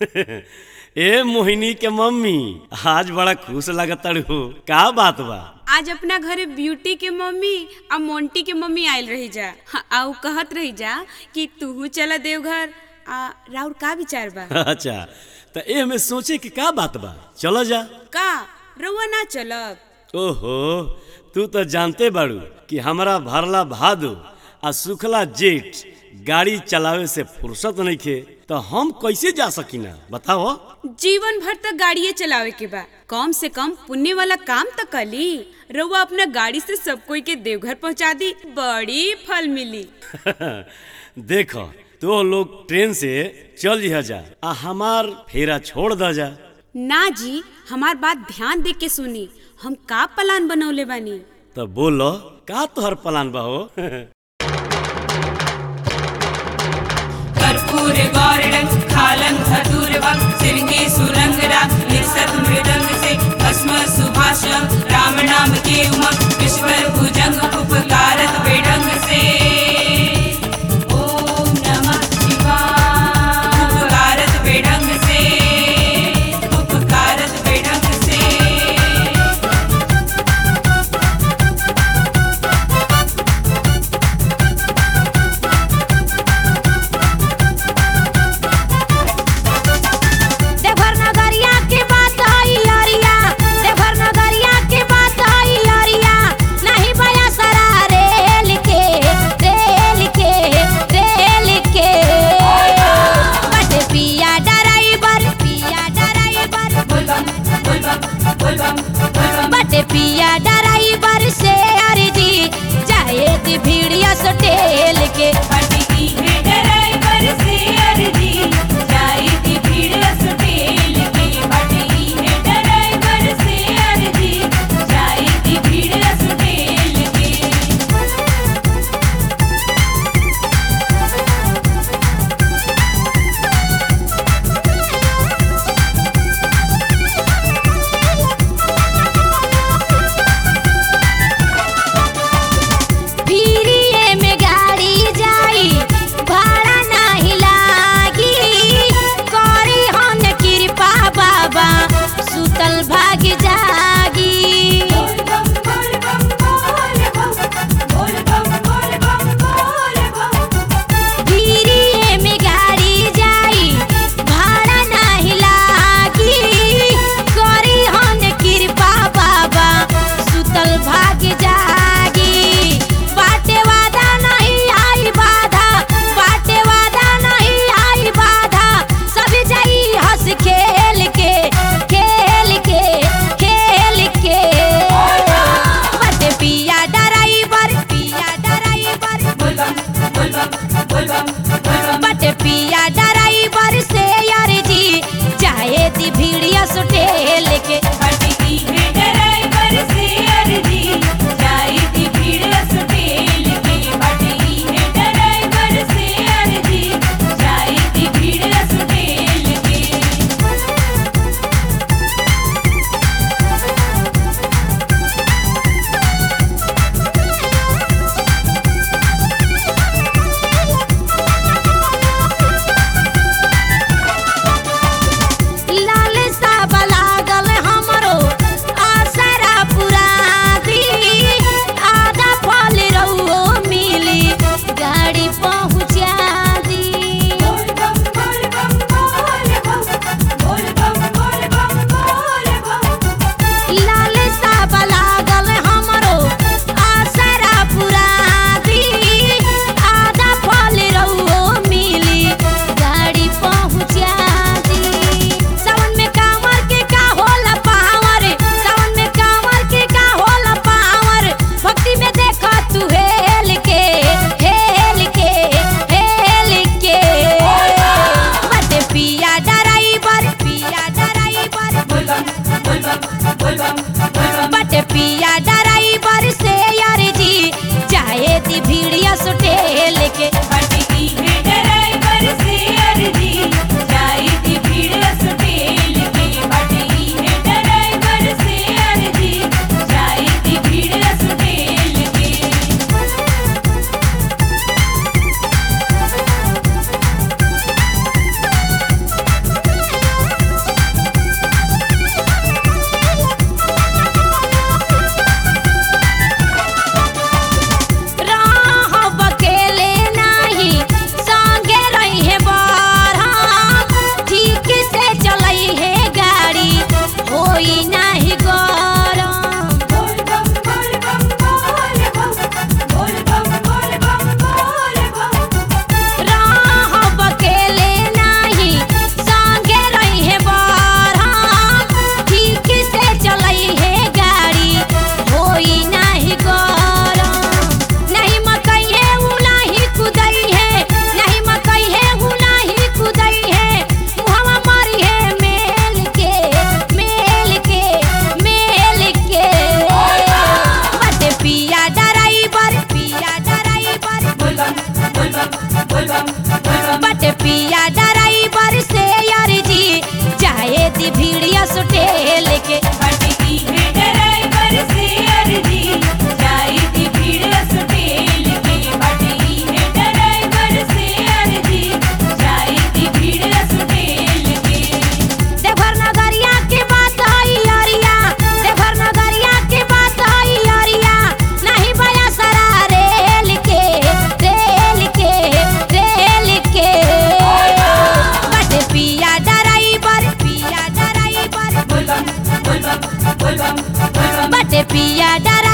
ए मोहिनी के मम्मी आज बड़ा खुश लगता हो, का बात बा? आज अपना घरे ब्यूटी के मम्मी और मोंटी के मम्मी आयल रही जा। आउ कहत रही जा कि तू चला देवघर। राउर का विचार बा? अच्छा तो ए में सोचे कि का बात बा, चलो जा। का रउआ ना चलब? ओहो, तू तो जानते बाड़ू कि हमारा भरला भादो आ सुखला जेठ गाड़ी चलावे से फुर्सत नहीं खे, तो हम कैसे जा सकीना बताओ? जीवन भर तक गाड़िए चलावे के बा, कम से कम पुण्य वाला काम तो कली। रउआ अपना गाड़ी से सब कोई के देवघर पहुंचा दी, बड़ी फल मिली। देखो तो लोग ट्रेन से चल जा आ हमार फेरा छोड़ द जा। ना जी, हमार बात ध्यान दे के सुनी, हम का प्लान बनौले बानी। तो बोलो का तोहर प्लान बा हो? कर्पूर गौरडं खालं धतूरवं सिरंगे सुरंगरा निसत मृदंग से भस्म सुभाषं राम नाम के उमंग विश्वर भुजंग उपकारत बेढंग से ओम नमः शिवाय उपकारत बेढंग से उपकारत बेढंग से। पिया ड्राइवर से अर्जी चाहे ती भीड़िया सटेल के हटकी है ड्राइवर से अर्जी चाहे ती भीड़िया सटेल के हटकी है ड्राइवर से अर्जी चाहे ती भीड़िया सटेल के। भाग जागी धीरे में गाड़ी जाई भाड़ा नहीं लागी करी हन कृपा बाबा सुतल भाग जागी। बाटे वादा नहीं आई बाधा, बाटे वादा नहीं आई बाधा, सब जाई हंस खेल के पिया ड्राइवर बटे पिया ड्राइवर से अर्जी चाहे ती भीड़िया सुटेल के हटकी है ड्राइवर से अर्जी चाहे ती भीड़िया सटेल के हटकी है ड्राइवर से अर्जी चाहे ती भीड़िया सटेल के। लाल सा लागल हमरो आसरा पूरा दी, आधा फल रहुओ मिली गाड़ी पहुँचा दी। लाल सा लागल हमरो आसरा पूरा दी, आधा फल रहुओ मिली गाड़ी पहुँचा दी। सावन में कांवर के का होला पावर, सावन में कांवर के का होला पावर, भक्ति में देखा तू हेल के बटे पिया ड्राइवर बटे पिया ड्राइवर से अर्जी चाहे ती भीड़िया सुटेल के हटकी है ड्राइवर से अर्जी चाहे ती भीड़िया सटेल के हटकी है ड्राइवर से अर्जी चाहे ती भीड़िया सटेल के। पिया ड्राइवर बोलबम बोलबम बोलबम बोलबम बटे पिया ड्राइवर